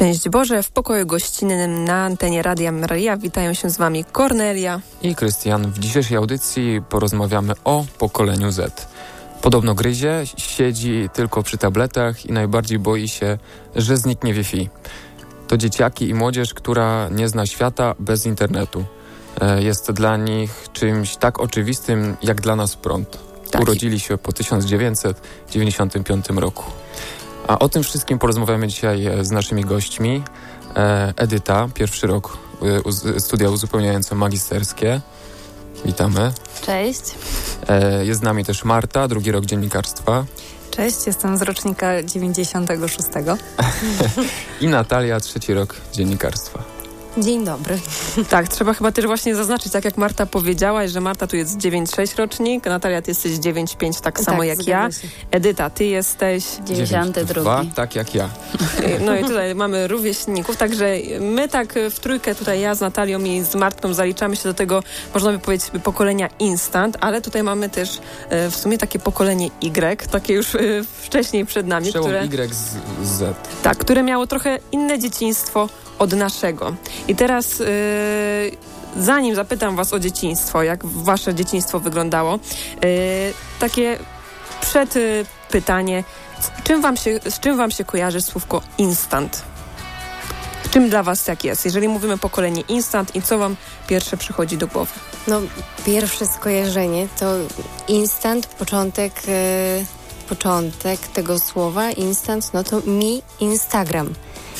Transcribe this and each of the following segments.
Szczęść Boże, w pokoju gościnnym na antenie Radia Maryja witają się z Wami Kornelia i Krystian. W dzisiejszej audycji porozmawiamy o pokoleniu Z. Podobno gryzie, siedzi tylko przy tabletach i najbardziej boi się, że zniknie Wi-Fi. To dzieciaki i młodzież, która nie zna świata bez internetu. Jest dla nich czymś tak oczywistym, jak dla nas prąd. Tak. Urodzili się po 1995 roku. A o tym wszystkim porozmawiamy dzisiaj z naszymi gośćmi. Edyta, pierwszy rok studia uzupełniające magisterskie. Witamy. Cześć. Jest z nami też Marta, drugi rok dziennikarstwa. Cześć, jestem z rocznika 96. I Natalia, trzeci rok dziennikarstwa. Dzień dobry. Tak, trzeba chyba też właśnie zaznaczyć, tak jak Marta powiedziałaś, że Marta tu jest 9,6 rocznik, Natalia, ty jesteś 9,5 tak samo jak ja. Edyta, ty jesteś 92. Tak jak ja. No i tutaj mamy rówieśników, także my tak w trójkę tutaj, ja z Natalią i z Martą zaliczamy się do tego, można by powiedzieć, pokolenia instant, ale tutaj mamy też w sumie takie pokolenie Y, takie już wcześniej przed nami. Przełom które, Y z Z. Tak, które miało trochę inne dzieciństwo od naszego. I teraz zanim zapytam was o dzieciństwo, jak wasze dzieciństwo wyglądało, takie pytanie, z czym wam się kojarzy słówko instant? Czym dla was tak jest? Jeżeli mówimy pokolenie instant i co wam pierwsze przychodzi do głowy? No, pierwsze skojarzenie to instant, początek tego słowa instant, no to Instagram.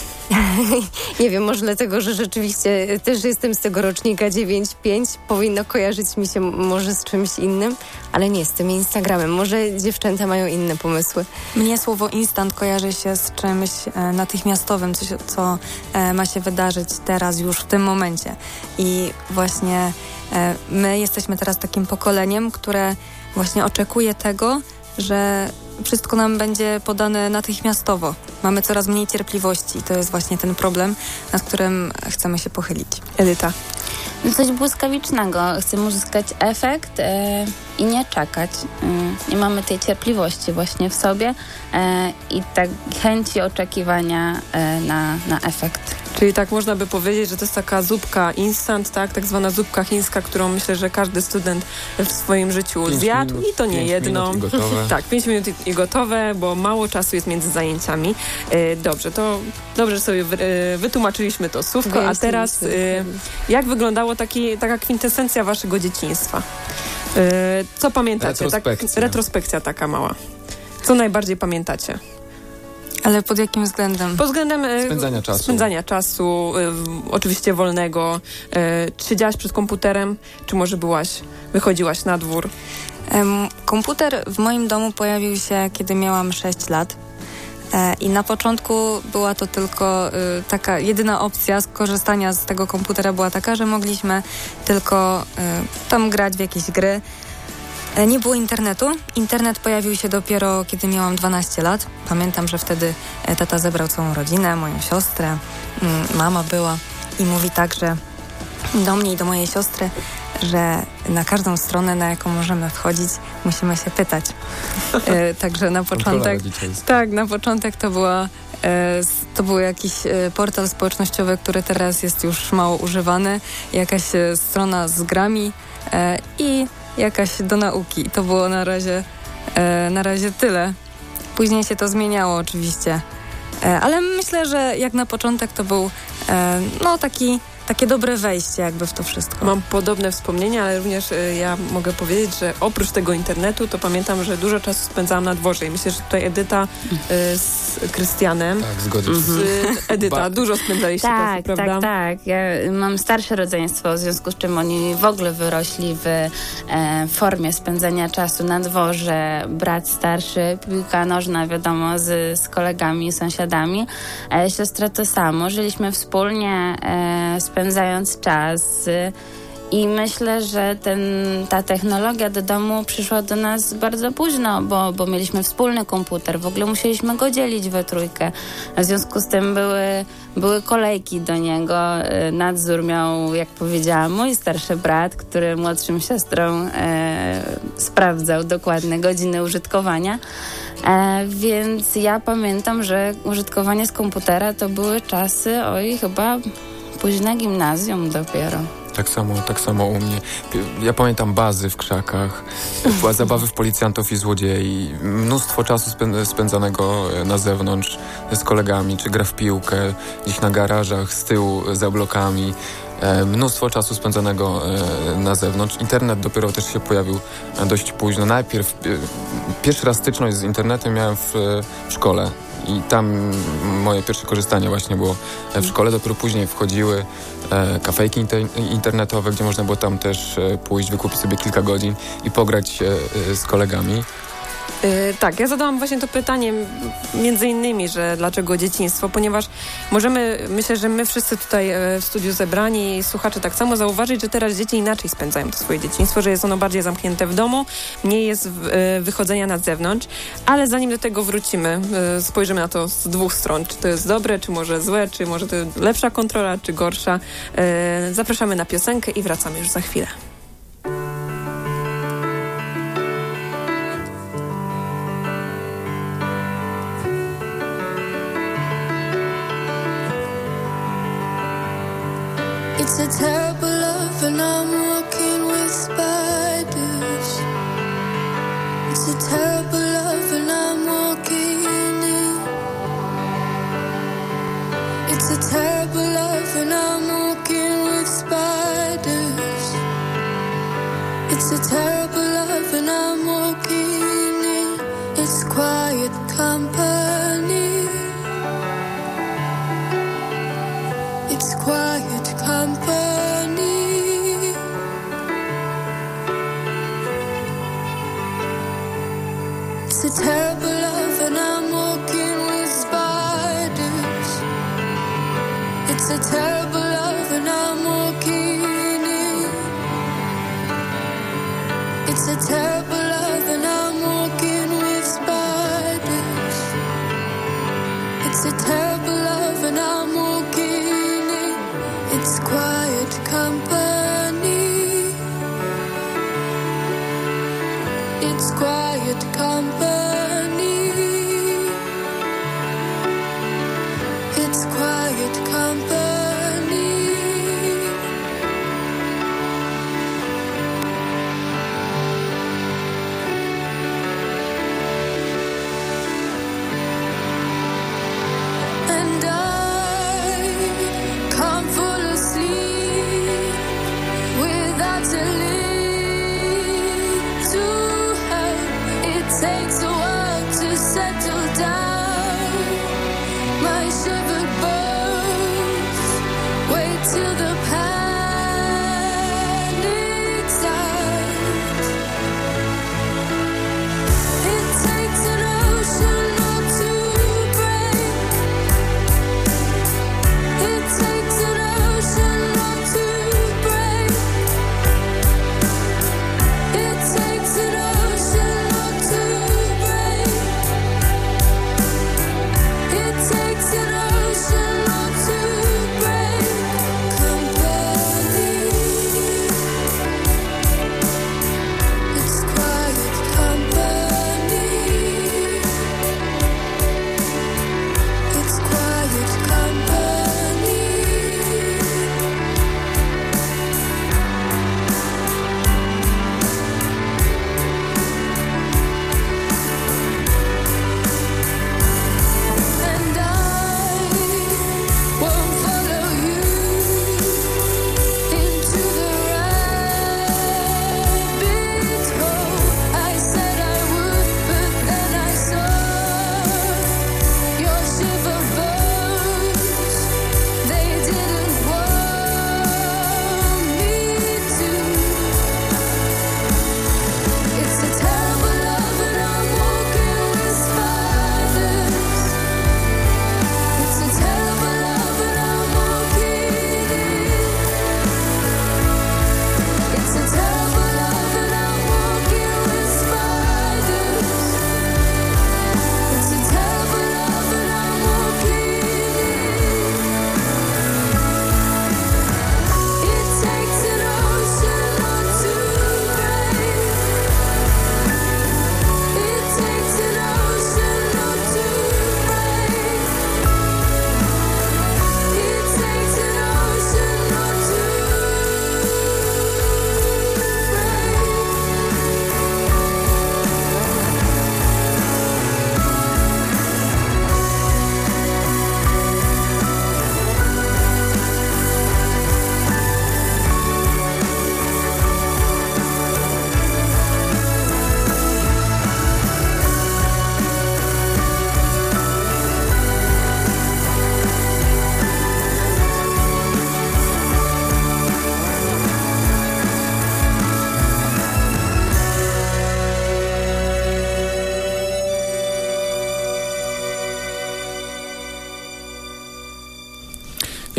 Nie wiem, może dlatego, że rzeczywiście też jestem z tego rocznika 9,5. Powinno kojarzyć mi się może z czymś innym, ale nie z tym Instagramem. Może dziewczęta mają inne pomysły. Mnie słowo instant kojarzy się z czymś natychmiastowym, co ma się wydarzyć teraz, już w tym momencie. I właśnie my jesteśmy teraz takim pokoleniem, które właśnie oczekuje tego, że wszystko nam będzie podane natychmiastowo. Mamy coraz mniej cierpliwości. To jest właśnie ten problem, nad którym chcemy się pochylić. Edyta. Coś błyskawicznego. Chcemy uzyskać efekt i nie czekać. Nie mamy tej cierpliwości właśnie w sobie i tak chęci oczekiwania na efekt. Czyli tak można by powiedzieć, że to jest taka zupka instant, tak zwana zupka chińska, którą myślę, że każdy student w swoim życiu zjadł i to nie jedno. 5 minut i gotowe. Tak, 5 minut i gotowe, bo mało czasu jest między zajęciami. Dobrze, to dobrze sobie wytłumaczyliśmy to słówko, a teraz jak wyglądała taka kwintesencja waszego dzieciństwa? Co pamiętacie? Retrospekcja taka mała. Co najbardziej pamiętacie? Ale pod jakim względem? Pod względem spędzania czasu, oczywiście wolnego. Czy siedziałaś przed komputerem, czy może wychodziłaś na dwór? Komputer w moim domu pojawił się, kiedy miałam 6 lat. I na początku była to tylko taka jedyna opcja skorzystania z tego komputera była taka, że mogliśmy tylko tam grać w jakieś gry. Nie było internetu. Internet pojawił się dopiero, kiedy miałam 12 lat. Pamiętam, że wtedy tata zebrał całą rodzinę, moją siostrę, mama była i mówi tak, że do mnie i do mojej siostry, że na każdą stronę, na jaką możemy wchodzić, musimy się pytać. Także na początek... Tak, na początek to był jakiś portal społecznościowy, który teraz jest już mało używany. Jakaś strona z grami i jakaś do nauki. To było na razie tyle. Później się to zmieniało oczywiście. Ale myślę, że jak na początek to był takie dobre wejście jakby w to wszystko. Mam podobne wspomnienia, ale również ja mogę powiedzieć, że oprócz tego internetu to pamiętam, że dużo czasu spędzałam na dworze i myślę, że tutaj Edyta z Krystianem. Tak, zgodzę się. Edyta, dużo spędzaliście czasu, prawda? Tak. Ja mam starsze rodzeństwo, w związku z czym oni w ogóle wyrośli w formie spędzania czasu na dworze. Brat starszy, piłka nożna, wiadomo, z kolegami, sąsiadami. Siostra to samo. Żyliśmy wspólnie, spędzając czas i myślę, że ta technologia do domu przyszła do nas bardzo późno, bo mieliśmy wspólny komputer, w ogóle musieliśmy go dzielić we trójkę. W związku z tym były były kolejki do niego. Nadzór miał, jak powiedziałam, mój starszy brat, który młodszym siostrom sprawdzał dokładne godziny użytkowania. Więc ja pamiętam, że użytkowanie z komputera to były czasy, chyba późne gimnazjum dopiero. Tak samo u mnie. Ja pamiętam bazy w krzakach, zabawy w policjantów i złodziei, mnóstwo czasu spędzanego na zewnątrz z kolegami, czy gra w piłkę, gdzieś na garażach, z tyłu, za blokami. Mnóstwo czasu spędzonego na zewnątrz. Internet dopiero też się pojawił dość późno. Najpierw pierwszy raz styczność z internetem miałem w szkole. I tam moje pierwsze korzystanie właśnie było w szkole. Dopiero później wchodziły kafejki internetowe, gdzie można było tam też pójść, wykupić sobie kilka godzin i pograć z kolegami. Tak, ja zadałam właśnie to pytanie między innymi, że dlaczego dzieciństwo, ponieważ myślę, że my wszyscy tutaj w studiu zebrani i słuchacze tak samo zauważyć, że teraz dzieci inaczej spędzają to swoje dzieciństwo, że jest ono bardziej zamknięte w domu, mniej jest wychodzenia na zewnątrz, ale zanim do tego wrócimy, spojrzymy na to z dwóch stron, czy to jest dobre, czy może złe, czy może to lepsza kontrola, czy gorsza. Zapraszamy na piosenkę i wracamy już za chwilę. It's a terrible love and I'm walking with spiders. It's a terrible love and I'm walking in. It's a terrible love and I'm walking with spiders. It's a terrible love and I'm walking in. It's quiet company. It's quiet company. It's a terrible love and I'm walking with spiders. It's a terrible love and I'm walking in. It's a terrible love and I'm walking with spiders. It's a terrible love and I'm walking in. It's quiet company. It's quiet company. It's quiet company. And I can't fall asleep without a little help. It takes a while to settle down. My shivered bones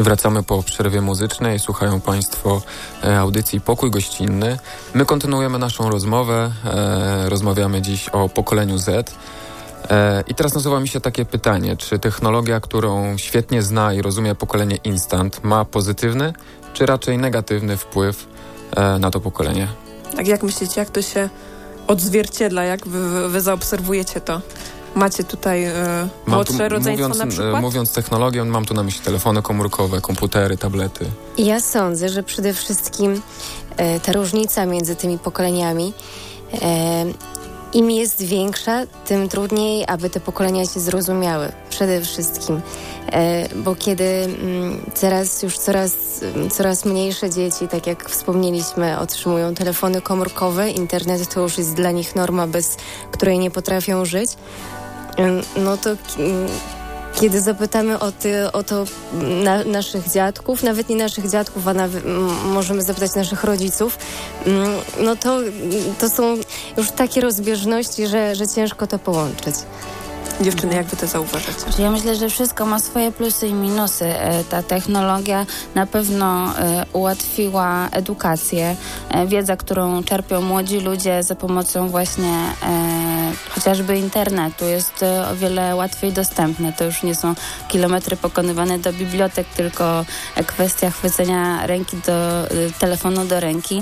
Wracamy po przerwie muzycznej. Słuchają Państwo audycji Pokój Gościnny. My kontynuujemy naszą rozmowę. Rozmawiamy dziś o pokoleniu Z. I teraz nasuwa mi się takie pytanie, czy technologia, którą świetnie zna i rozumie pokolenie instant, ma pozytywny, czy raczej negatywny wpływ na to pokolenie? Tak, jak myślicie, jak to się odzwierciedla, jak wy zaobserwujecie to? Macie tutaj młodsze rodzeństwo na przykład? Mówiąc technologią, mam tu na myśli telefony komórkowe, komputery, tablety. Ja sądzę, że przede wszystkim ta różnica między tymi pokoleniami im jest większa, tym trudniej, aby te pokolenia się zrozumiały. Przede wszystkim. Bo kiedy coraz mniejsze dzieci, tak jak wspomnieliśmy, otrzymują telefony komórkowe, internet to już jest dla nich norma, bez której nie potrafią żyć, no to kiedy zapytamy o to naszych dziadków, nawet nie naszych dziadków, a możemy zapytać naszych rodziców, no to są już takie rozbieżności, że ciężko to połączyć. Dziewczyny, jak wy to zauważacie? Ja myślę, że wszystko ma swoje plusy i minusy. Ta technologia na pewno ułatwiła edukację. Wiedza, którą czerpią młodzi ludzie za pomocą właśnie chociażby internetu jest o wiele łatwiej dostępne. To już nie są kilometry pokonywane do bibliotek, tylko kwestia chwycenia ręki telefonu do ręki.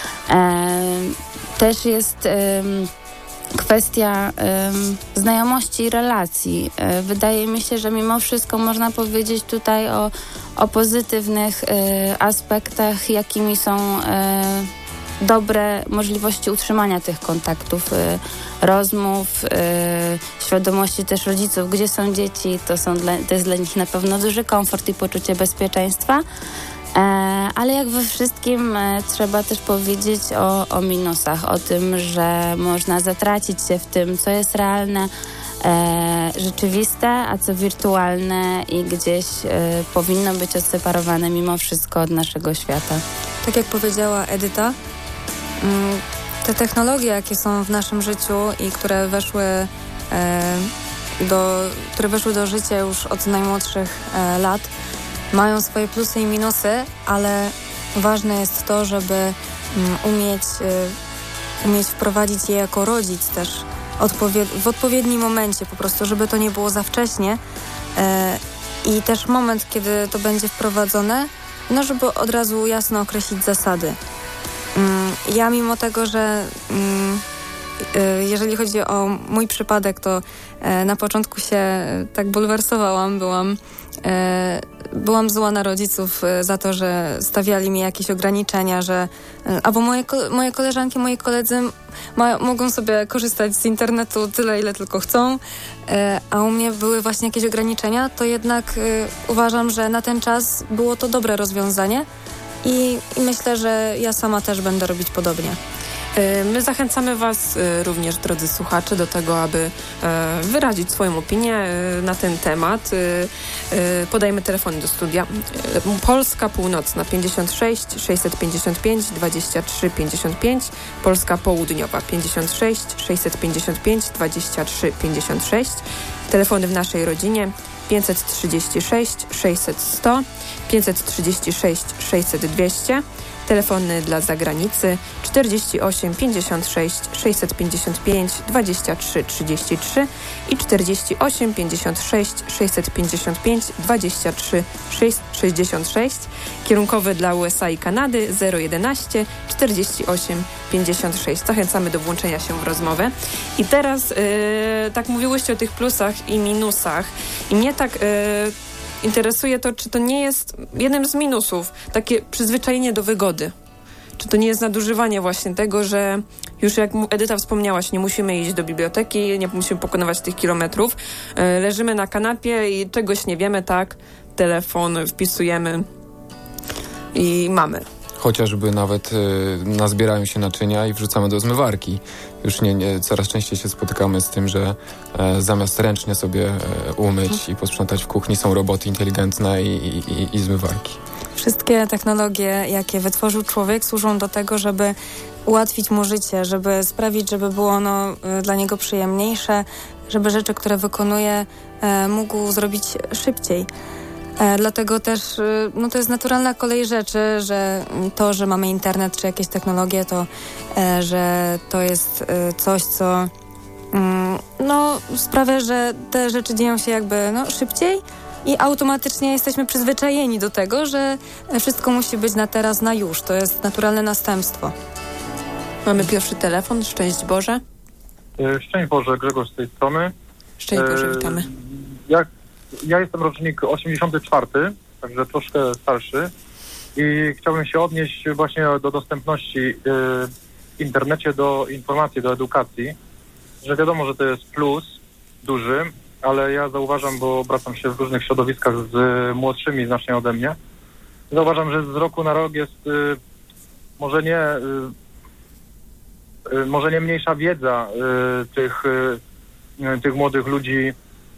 Też jest kwestia znajomości i relacji. Wydaje mi się, że mimo wszystko można powiedzieć tutaj o pozytywnych aspektach, jakimi są dobre możliwości utrzymania tych kontaktów, rozmów, świadomości też rodziców, gdzie są dzieci, to jest dla nich na pewno duży komfort i poczucie bezpieczeństwa. Ale jak we wszystkim trzeba też powiedzieć o minusach, o tym, że można zatracić się w tym, co jest realne, rzeczywiste, a co wirtualne i gdzieś powinno być odseparowane mimo wszystko od naszego świata. Tak jak powiedziała Edyta, te technologie, jakie są w naszym życiu i które weszły do życia już od najmłodszych lat, mają swoje plusy i minusy, ale ważne jest to, żeby umieć wprowadzić je jako rodzic też w odpowiednim momencie, po prostu, żeby to nie było za wcześnie i też moment, kiedy to będzie wprowadzone, no żeby od razu jasno określić zasady. Ja mimo tego, że jeżeli chodzi o mój przypadek, to na początku się tak bulwersowałam, byłam zła na rodziców za to, że stawiali mi jakieś ograniczenia, albo moje koleżanki, moi koledzy mogą sobie korzystać z internetu tyle, ile tylko chcą, a u mnie były właśnie jakieś ograniczenia, to jednak uważam, że na ten czas było to dobre rozwiązanie i myślę, że ja sama też będę robić podobnie. My zachęcamy Was również, drodzy słuchacze, do tego, aby wyrazić swoją opinię na ten temat. Podajemy telefony do studia. Polska Północna 56 655 23 55, Polska Południowa 56 655 23 56. Telefony w naszej rodzinie 536 600 100, 536 600 200. Telefony dla zagranicy 48 56 655 23 33 i 48 56 655 23 66. Kierunkowy dla USA i Kanady 011 48 56. Zachęcamy do włączenia się w rozmowę. I teraz tak mówiłyście o tych plusach i minusach. I mnie tak interesuje to, czy to nie jest jednym z minusów takie przyzwyczajenie do wygody. Czy to nie jest nadużywanie właśnie tego, że już jak Edyta wspomniałaś, nie musimy iść do biblioteki, nie musimy pokonywać tych kilometrów. Leżymy na kanapie i czegoś nie wiemy, tak? Telefon wpisujemy i mamy. Chociażby nawet nazbierają się naczynia i wrzucamy do zmywarki. Już coraz częściej się spotykamy z tym, że zamiast ręcznie sobie umyć i posprzątać w kuchni, są roboty inteligentne i zmywarki. Wszystkie technologie, jakie wytworzył człowiek, służą do tego, żeby ułatwić mu życie, żeby sprawić, żeby było ono dla niego przyjemniejsze, żeby rzeczy, które wykonuje, mógł zrobić szybciej. Dlatego też to jest naturalna kolej rzeczy, że to, że mamy internet czy jakieś technologie, to że to jest coś, co sprawia, że te rzeczy dzieją się jakby szybciej i automatycznie jesteśmy przyzwyczajeni do tego, że wszystko musi być na teraz, na już. To jest naturalne następstwo. Mamy pierwszy telefon. Szczęść Boże. Szczęść Boże, Grzegorz z tej strony. Szczęść Boże, witamy. Ja jestem rocznik 84, także troszkę starszy i chciałbym się odnieść właśnie do dostępności w internecie do informacji, do edukacji, że wiadomo, że to jest plus duży, ale ja zauważam, bo obracam się w różnych środowiskach z młodszymi znacznie ode mnie, zauważam, że z roku na rok jest może nie mniejsza wiedza tych młodych ludzi,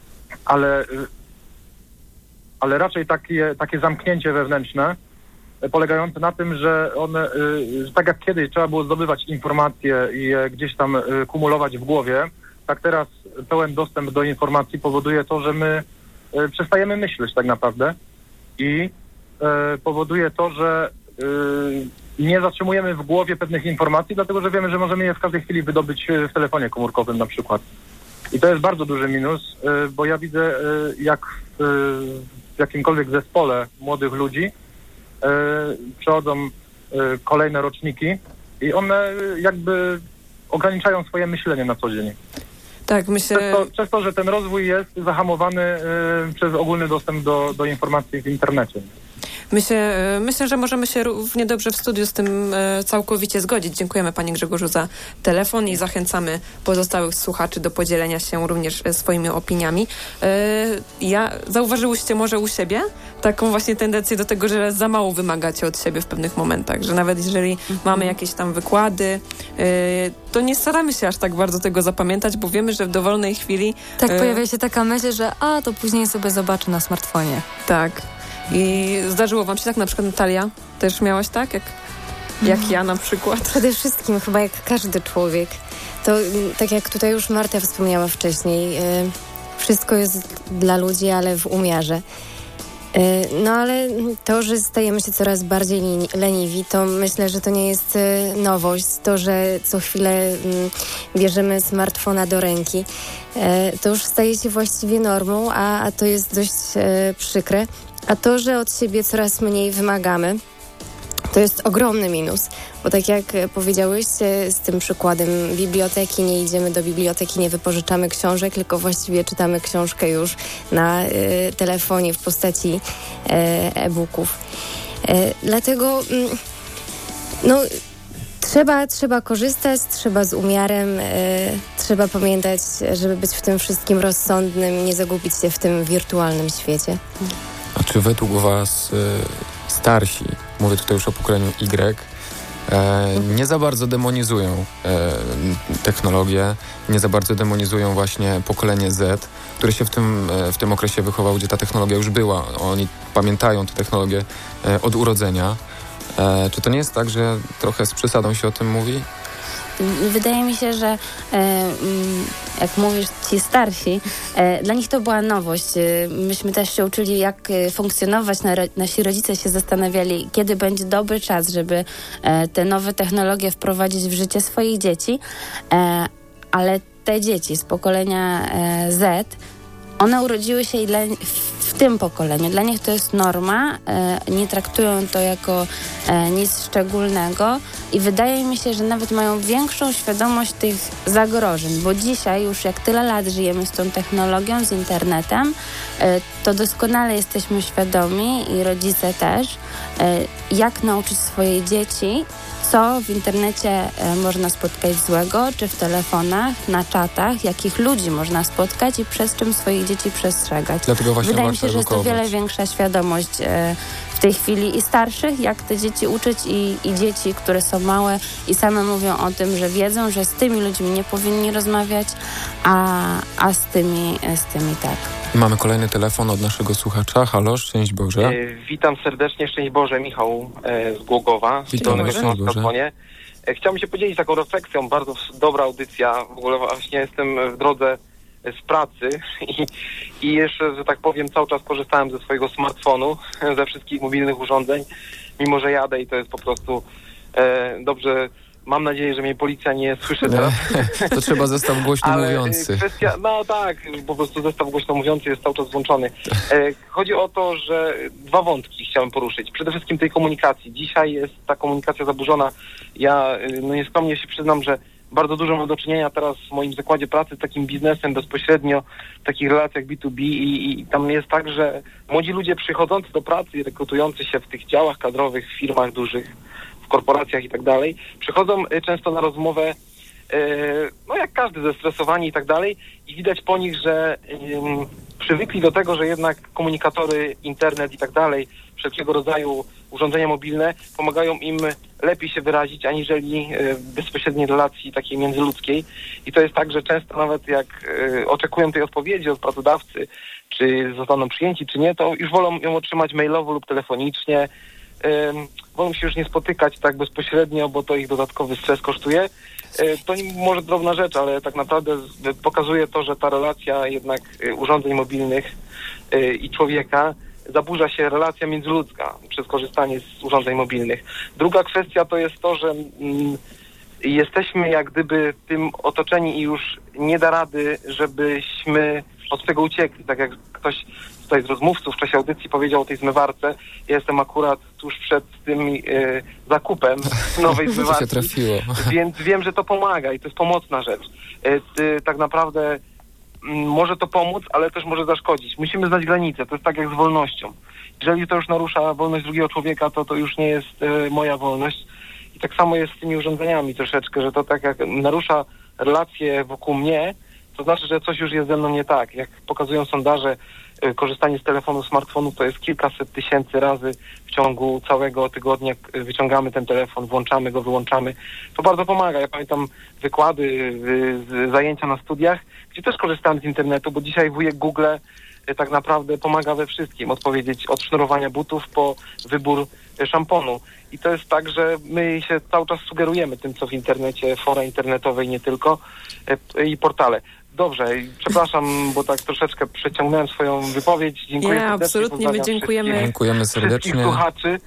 ale raczej takie zamknięcie wewnętrzne, polegające na tym, że one, że tak jak kiedyś trzeba było zdobywać informacje i je gdzieś tam kumulować w głowie, tak teraz pełen dostęp do informacji powoduje to, że my przestajemy myśleć tak naprawdę i powoduje to, że nie zatrzymujemy w głowie pewnych informacji, dlatego że wiemy, że możemy je w każdej chwili wydobyć w telefonie komórkowym na przykład. I to jest bardzo duży minus, bo ja widzę, jak w jakimkolwiek zespole młodych ludzi przychodzą kolejne roczniki i one jakby ograniczają swoje myślenie na co dzień. Tak, myślę... Przez to, że ten rozwój jest zahamowany przez ogólny dostęp do informacji w internecie. Myślę, że możemy się równie dobrze w studiu z tym całkowicie zgodzić. Dziękujemy Panie Grzegorzu za telefon i zachęcamy pozostałych słuchaczy do podzielenia się również swoimi opiniami. Zauważyłyście może u siebie taką właśnie tendencję do tego, że za mało wymagacie od siebie w pewnych momentach, że nawet jeżeli mamy jakieś tam wykłady, to nie staramy się aż tak bardzo tego zapamiętać, bo wiemy, że w dowolnej chwili... Tak, pojawia się taka myśl, że to później sobie zobaczę na smartfonie. Tak. I zdarzyło wam się tak? Na przykład Natalia, też miałaś tak? Jak ja na przykład? Przede wszystkim chyba jak każdy człowiek. To tak jak tutaj już Marta wspomniała wcześniej, wszystko jest dla ludzi, ale w umiarze. Ale to, że stajemy się coraz bardziej leniwi, to myślę, że to nie jest nowość. To, że co chwilę bierzemy smartfona do ręki, to już staje się właściwie normą, a to jest dość przykre. A to, że od siebie coraz mniej wymagamy, to jest ogromny minus, bo tak jak powiedziałyście z tym przykładem biblioteki, nie idziemy do biblioteki, nie wypożyczamy książek, tylko właściwie czytamy książkę już na telefonie w postaci e-booków. Dlatego trzeba korzystać, trzeba z umiarem, trzeba pamiętać, żeby być w tym wszystkim rozsądnym, nie zagubić się w tym wirtualnym świecie. A czy według was starsi, mówię tutaj już o pokoleniu Y, nie za bardzo demonizują technologię, nie za bardzo demonizują właśnie pokolenie Z, które się w tym okresie wychowało, gdzie ta technologia już była. Oni pamiętają tę technologię od urodzenia. Czy to nie jest tak, że trochę z przesadą się o tym mówi? Wydaje mi się, że jak mówisz, ci starsi, dla nich to była nowość. Myśmy też się uczyli, jak funkcjonować. Nasi rodzice się zastanawiali, kiedy będzie dobry czas, żeby te nowe technologie wprowadzić w życie swoich dzieci. Ale te dzieci z pokolenia Z, one urodziły się w tym pokoleniu. Dla nich to jest norma, nie traktują to jako nic szczególnego i wydaje mi się, że nawet mają większą świadomość tych zagrożeń, bo dzisiaj już jak tyle lat żyjemy z tą technologią, z internetem, to doskonale jesteśmy świadomi i rodzice też, jak nauczyć swoje dzieci, co w internecie można spotkać złego, czy w telefonach, na czatach, jakich ludzi można spotkać i przez czym swoich dzieci przestrzegać. Wydaje mi się, że jest to wiele większa świadomość w tej chwili i starszych, jak te dzieci uczyć i dzieci, które są małe i same mówią o tym, że wiedzą, że z tymi ludźmi nie powinni rozmawiać, a z tymi tak. Mamy kolejny telefon od naszego słuchacza. Halo, szczęść Boże. Witam serdecznie, szczęść Boże, Michał z Głogowa. Witam, szczęść Boże. Chciałbym się podzielić taką refleksją, bardzo dobra audycja. W ogóle właśnie jestem w drodze z pracy i jeszcze, że tak powiem, cały czas korzystałem ze swojego smartfonu, ze wszystkich mobilnych urządzeń, mimo że jadę i to jest po prostu dobrze. Mam nadzieję, że mnie policja nie słyszy teraz. To trzeba zestaw głośno mówiący. Kwestia, no tak, po prostu zestaw głośno mówiący jest cały czas włączony. Chodzi o to, że dwa wątki chciałem poruszyć. Przede wszystkim tej komunikacji. Dzisiaj jest ta komunikacja zaburzona. Ja nieskromnie się przyznam, że bardzo dużo mam do czynienia teraz w moim zakładzie pracy z takim biznesem bezpośrednio, w takich relacjach B2B i tam jest tak, że młodzi ludzie przychodzący do pracy i rekrutujący się w tych działach kadrowych, w firmach dużych, w korporacjach i tak dalej, przychodzą często na rozmowę, no jak każdy, zestresowani i tak dalej i widać po nich, że przywykli do tego, że jednak komunikatory, internet i tak dalej, wszelkiego rodzaju urządzenia mobilne pomagają im lepiej się wyrazić, aniżeli w bezpośredniej relacji takiej międzyludzkiej. I to jest tak, że często nawet jak oczekują tej odpowiedzi od pracodawcy, czy zostaną przyjęci, czy nie, to już wolą ją otrzymać mailowo lub telefonicznie. Wolą się już nie spotykać tak bezpośrednio, bo to ich dodatkowy stres kosztuje. To może drobna rzecz, ale tak naprawdę pokazuje to, że ta relacja jednak urządzeń mobilnych i człowieka zaburza się relacja międzyludzka przez korzystanie z urządzeń mobilnych. Druga kwestia to jest to, że jesteśmy jak gdyby tym otoczeni i już nie da rady, żebyśmy od tego uciekli. Tak jak ktoś tutaj z rozmówców w czasie audycji powiedział o tej zmywarce. Ja jestem akurat tuż przed tym zakupem nowej zmywarki. To się trafiło. Więc wiem, że to pomaga i to jest pomocna rzecz. Tak naprawdę może to pomóc, ale też może zaszkodzić. Musimy znać granice. To jest tak jak z wolnością. Jeżeli to już narusza wolność drugiego człowieka, to już nie jest moja wolność. I tak samo jest z tymi urządzeniami troszeczkę, że to tak jak narusza relacje wokół mnie, to znaczy, że coś już jest ze mną nie tak. Jak pokazują sondaże, korzystanie z telefonu, smartfonu to jest kilkaset tysięcy razy w ciągu całego tygodnia. Wyciągamy ten telefon, włączamy go, wyłączamy. To bardzo pomaga. Ja pamiętam wykłady, zajęcia na studiach, gdzie też korzystałem z internetu, bo dzisiaj wujek Google tak naprawdę pomaga we wszystkim. Odpowiedzieć od sznurowania butów po wybór szamponu. I to jest tak, że my się cały czas sugerujemy tym, co w internecie, fora internetowe i nie tylko, i portale. Dobrze, przepraszam, bo tak troszeczkę przeciągnąłem swoją wypowiedź. Dziękuję serdecznie. Absolutnie, my dziękujemy. Dziękujemy serdecznie. Wszystkich słuchaczy.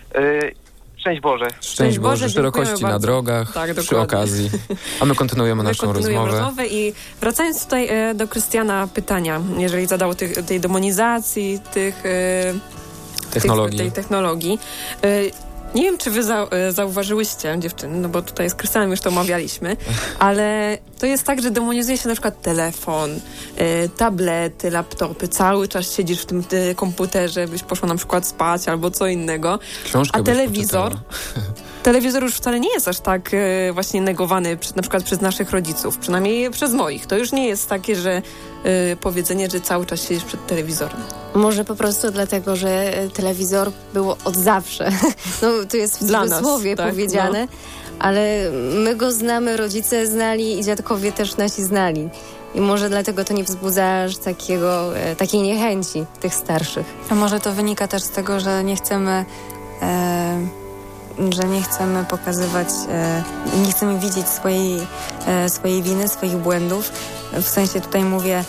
Szczęść Boże. Szczęść Boże, szerokości na drogach, tak, przy okazji. A my kontynuujemy naszą rozmowę. I wracając tutaj do Krystiana pytania, jeżeli zadał tej demonizacji, tej technologii. Nie wiem, czy wy zauważyłyście, dziewczyny, no bo tutaj z Krystianem już to omawialiśmy, ale to jest tak, że demonizuje się na przykład telefon, tablety, laptopy, cały czas siedzisz w tym komputerze, byś poszła na przykład spać albo co innego. Książkę a telewizor już wcale nie jest aż tak właśnie negowany na przykład przez naszych rodziców, przynajmniej przez moich. To już nie jest takie, że powiedzenie, że cały czas siedzisz przed telewizorem. Może po prostu dlatego, że telewizor był od zawsze. No, to jest w cudzysłowie powiedziane, ale my go znamy, rodzice znali i dziadkowie też nasi znali. I może dlatego to nie wzbudza aż takiej niechęci tych starszych. A może to wynika też z tego, że nie chcemy pokazywać, nie chcemy widzieć swojej winy, swoich błędów. W sensie tutaj mówię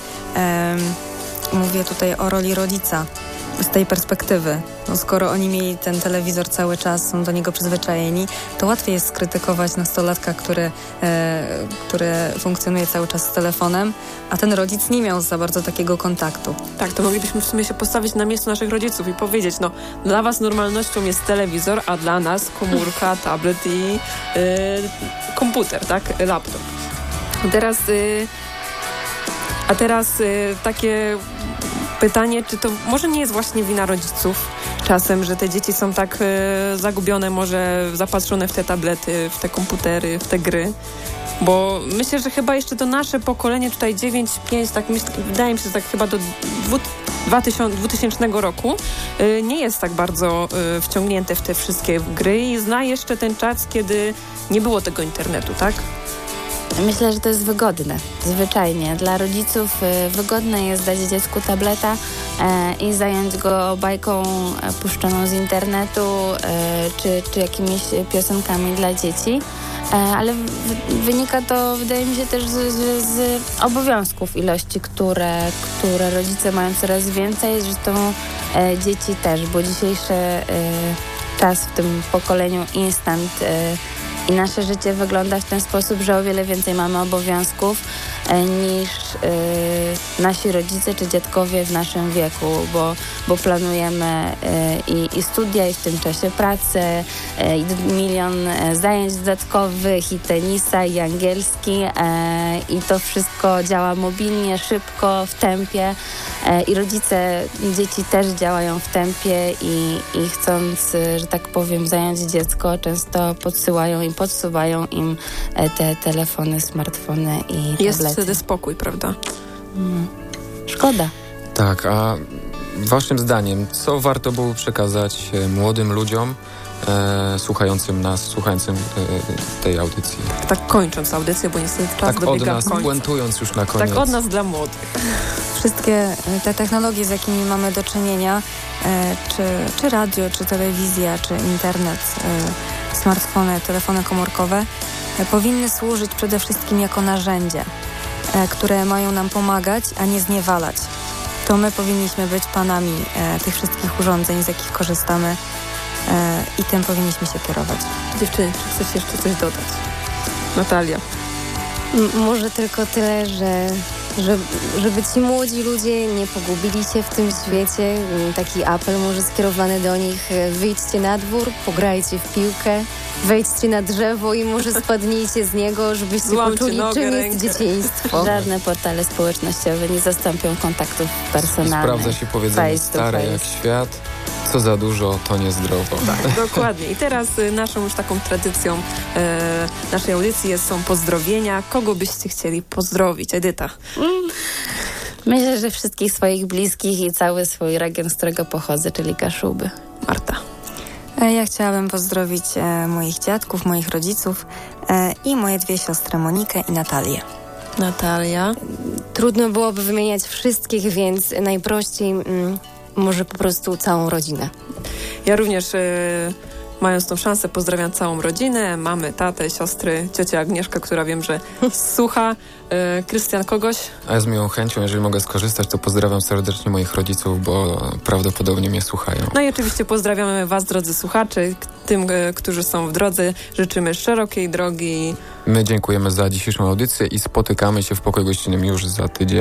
tutaj o roli rodzica z tej perspektywy. No, skoro oni mieli ten telewizor cały czas, są do niego przyzwyczajeni, to łatwiej jest skrytykować nastolatka, który funkcjonuje cały czas z telefonem, a ten rodzic nie miał za bardzo takiego kontaktu. Tak, to moglibyśmy w sumie się postawić na miejscu naszych rodziców i powiedzieć, no dla was normalnością jest telewizor, a dla nas komórka, tablet i komputer, tak? Laptop. A teraz takie pytanie, czy to może nie jest właśnie wina rodziców czasem, że te dzieci są tak zagubione, może zapatrzone w te tablety, w te komputery, w te gry? Bo myślę, że chyba jeszcze to nasze pokolenie tutaj 9-5, tak wydaje mi się, że tak chyba do 2000 roku nie jest tak bardzo wciągnięte w te wszystkie gry i zna jeszcze ten czas, kiedy nie było tego internetu, tak? Myślę, że to jest wygodne, zwyczajnie. Dla rodziców wygodne jest dać dziecku tableta i zająć go bajką puszczoną z internetu czy jakimiś piosenkami dla dzieci. ale wynika to, wydaje mi się, też z obowiązków ilości, które rodzice mają coraz więcej, zresztą dzieci też, bo dzisiejszy czas w tym pokoleniu instant i nasze życie wygląda w ten sposób, że o wiele więcej mamy obowiązków niż nasi rodzice czy dziadkowie w naszym wieku, bo planujemy i studia, i w tym czasie pracę, i milion zajęć dodatkowych, i tenisa, i angielski, i to wszystko działa mobilnie, szybko, w tempie, i rodzice dzieci też działają w tempie i chcąc, że tak powiem, zająć dziecko, często podsuwają im te telefony, smartfony i tablety. Jest wtedy spokój, prawda? Szkoda. Tak, a waszym zdaniem, co warto było przekazać młodym ludziom słuchającym tej audycji? Tak kończąc audycję, bo niestety czas dobiega od nas, końca. puentując już na koniec. Tak od nas dla młodych. Wszystkie te technologie, z jakimi mamy do czynienia, czy radio, czy telewizja, czy internet, smartfony, telefony komórkowe, powinny służyć przede wszystkim jako narzędzie, które mają nam pomagać, a nie zniewalać. To my powinniśmy być panami tych wszystkich urządzeń, z jakich korzystamy, i tym powinniśmy się kierować. Dziewczyny, czy chcesz jeszcze coś dodać? Natalia. Może tylko tyle, żeby ci młodzi ludzie nie pogubili się w tym świecie. Taki apel może skierowany do nich: wyjdźcie na dwór, pograjcie w piłkę, wejdźcie na drzewo i może spadnijcie z niego, żebyście poczuli, czym jest dzieciństwo. Żadne portale społecznościowe nie zastąpią kontaktów personalnych. Sprawdza się powiedzenie stare jak świat. Co za dużo, to niezdrowo. Tak, dokładnie. I teraz naszą już taką tradycją naszej audycji są pozdrowienia. Kogo byście chcieli pozdrowić? Edyta. Myślę, że wszystkich swoich bliskich i cały swój region, z którego pochodzę, czyli Kaszuby. Marta. Ja chciałabym pozdrowić moich dziadków, moich rodziców i moje 2 siostry, Monikę i Natalię. Natalia. Trudno byłoby wymieniać wszystkich, więc najprościej może po prostu całą rodzinę. Ja również, mając tą szansę, pozdrawiam całą rodzinę, mamy, tatę, siostry, ciocię Agnieszkę, która wiem, że słucha. Krystian, kogoś? A ja z miłą chęcią, jeżeli mogę skorzystać, to pozdrawiam serdecznie moich rodziców, bo prawdopodobnie mnie słuchają. No i oczywiście pozdrawiamy was, drodzy słuchacze, tym, którzy są w drodze. Życzymy szerokiej drogi. My dziękujemy za dzisiejszą audycję i spotykamy się w pokoju gościnnym już za tydzień.